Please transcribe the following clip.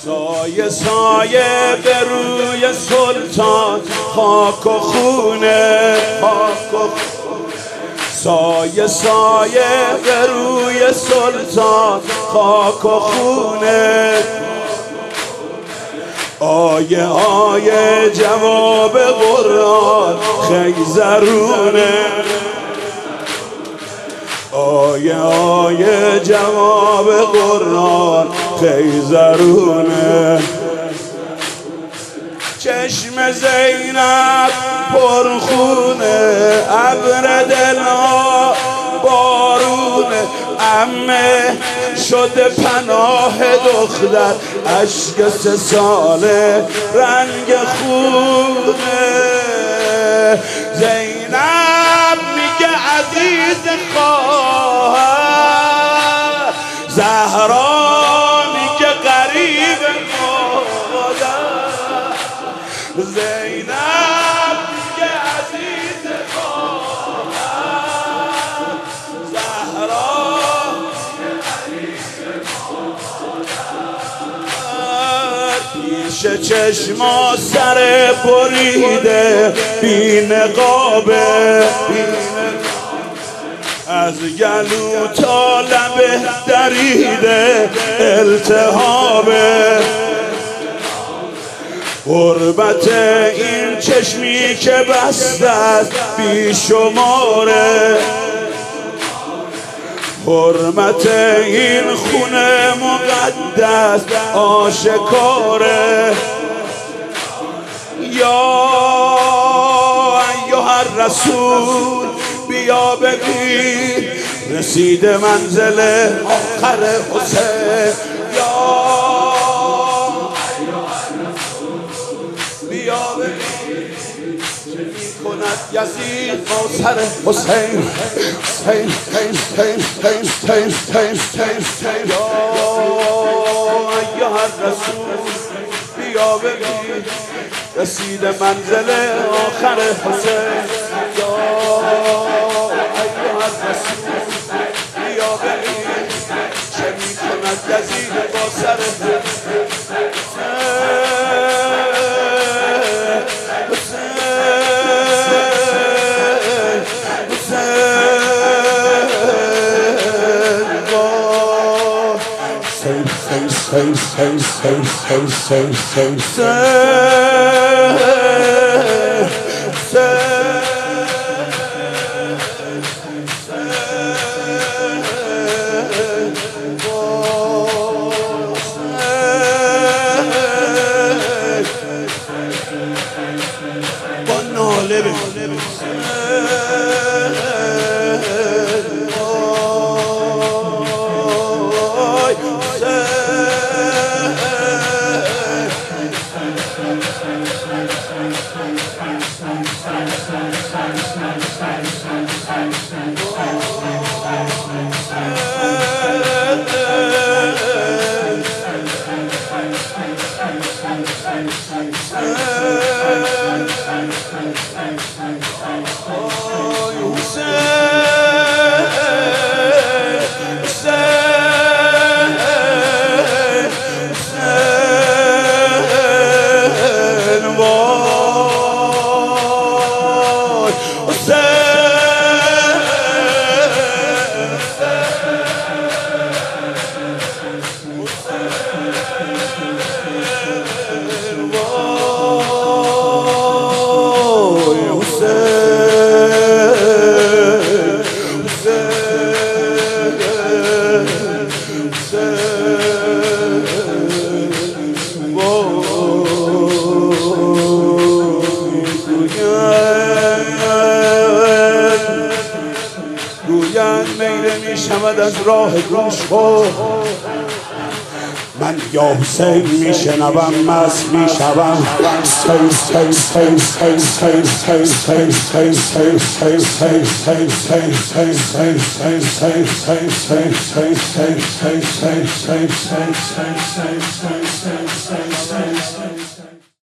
سایه سایه به روی سلطان خاک و خونه، سایه سایه به روی سلطان خاک و خونه. آیه آیه جواب قرآن خیزرونه، آیه آیه جواب قرآن خیزرونه. چشم زینب پرخونه، ابر دلها بارونه. عمه شده پناه دختر، اشک 3 ساله رنگ خونه. زینب میگه عزیز خواهر، زهرا میگه غریب مادر. زینب میگه عزیز خواهر، زهرا میگه غریب مادر. پیش چشما سر بریده بی نقابه، از گلو تا لبه دریده التهابه. غربت این چشمی که بسته است بی شماره، حرمت این خونه مقدس آشکاره. یا ایها الرسول بیا ببین رسیده منزل آخر حسین. یا بیا ببین چه میکند یزید با سر حسین. حسین حسین حسین حسین حسین حسین. یا ایها الرسول بیا ببین رسیده منزل آخر حسین. یا ایها الرسول بیا ببین چه میکند یزید با سر با ناله گویند میله میشود از راه گوش خود. من یا حسین میشنوم مست میشوم.